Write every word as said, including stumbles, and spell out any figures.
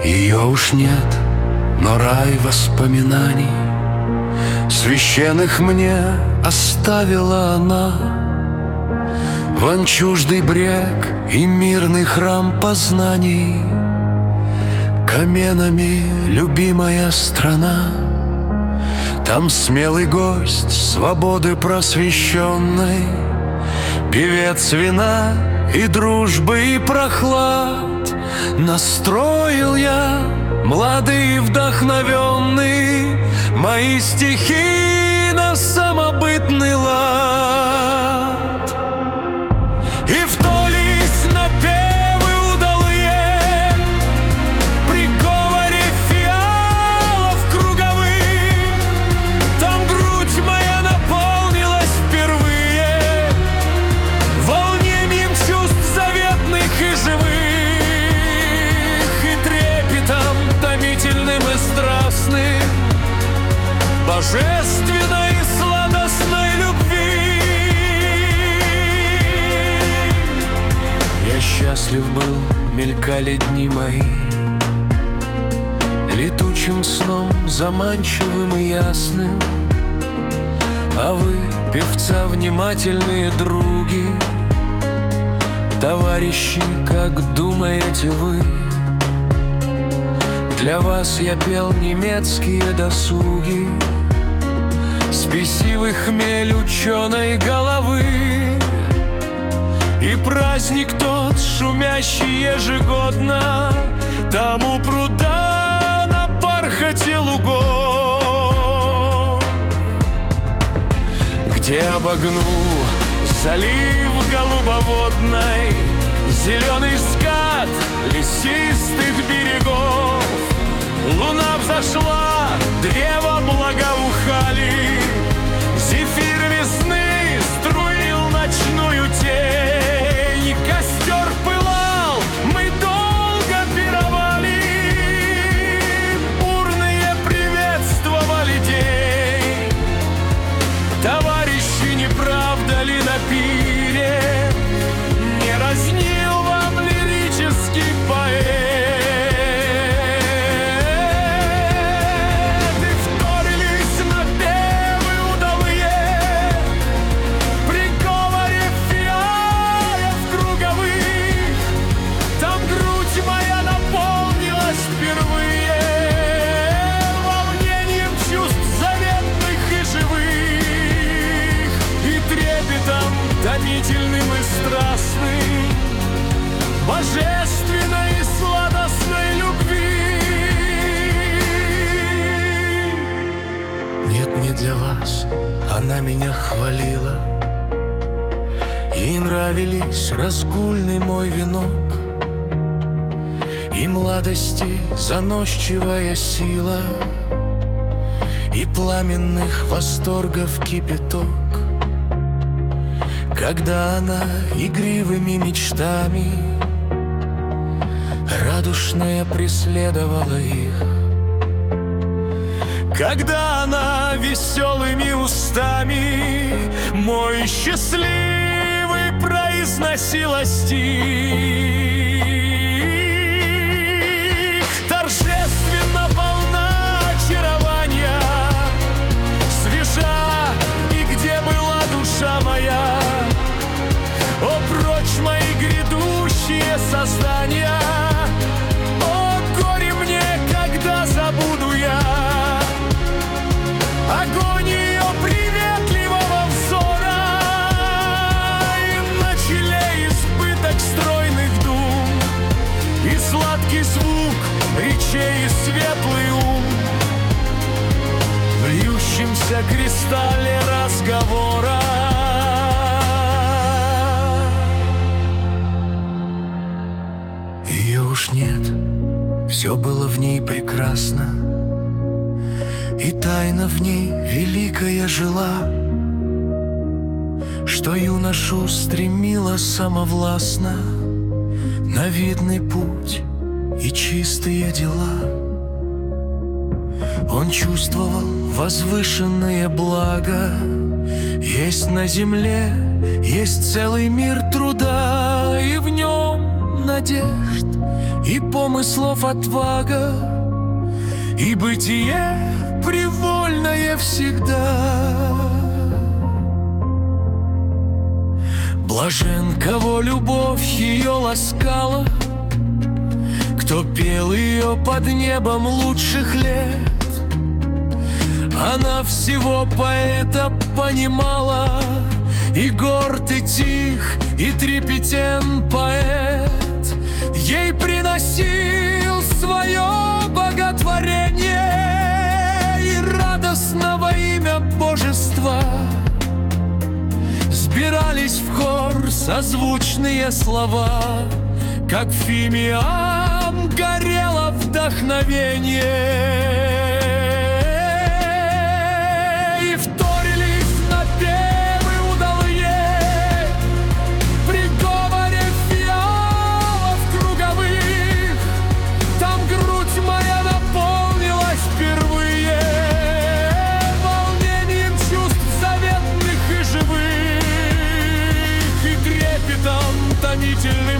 Ее уж нет, но рай воспоминаний священных мне оставила она. Вон чуждый брег и мирный храм познаний, каменами любимая страна. Там смелый гость свободы просвещенной, певец вина и дружбы и прохлад. Настроил я, младый и вдохновенный, мои стихи на самобытный лад. И вдолись напевы удалые при говоре фиалов круговых. Там грудь моя наполнилась впервые волнением чувств заветных и живых, и трепетом томительным и страстным, божественной и сладостной любви. Я счастлив был, мелькали дни мои летучим сном, заманчивым и ясным. А вы, певца, внимательные други, товарищи, как думаете вы? Для вас я пел немецкие досуги, спесивый хмель ученой головы. И праздник тот, шумящий ежегодно, там у пруда на бархате лугов, где обогну залив голубоводной, зеленый скат лесистых берегов. Луна взошла, древа благоухали, зефир весны струил ночную тень. Костер пылал, мы долго пировали, бурные приветствовали день. Товарищи, не правда ли на пире не разнил вам лирический поэт? Томительным и страстным, божественной и сладостной любви. Нет, не для вас она меня хвалила, ей нравились разгульный мой венок и младости заносчивая сила, и пламенных восторгов кипяток. Когда она игривыми мечтами радушная преследовала их, когда она веселыми устами мой счастливый произносила стих, торжественно полна очарования, свежа, и где была душа моя? О, прочь мои грядущие создания! О, горе мне, когда забуду я огонь ее приветливого взора, и на челе избыток стройных дум, и сладкий звук речей и светлый ум в льющемся кристалле разговора. Уж нет, все было в ней прекрасно, и тайна в ней великая жила, что юношу стремила самовластно на видный путь и чистые дела. Он чувствовал возвышенное благо, есть на земле, есть целый мир труда, и в нем надежд и помыслов отвага, и бытие привольное всегда. Блажен, кого любовь ее ласкала, кто пел ее под небом лучших лет. Она всего поэта понимала, и горд, и тих, и трепетен поэт ей приносил свое боготворение, и радостно во имя божества сбирались в хор созвучные слова, как фимиам горело вдохновение. И вторились напевы удалые при говоре фиалов круговых. Там грудь моя наполнилась впервые волнением чувств заветных и живых, и трепетом томительным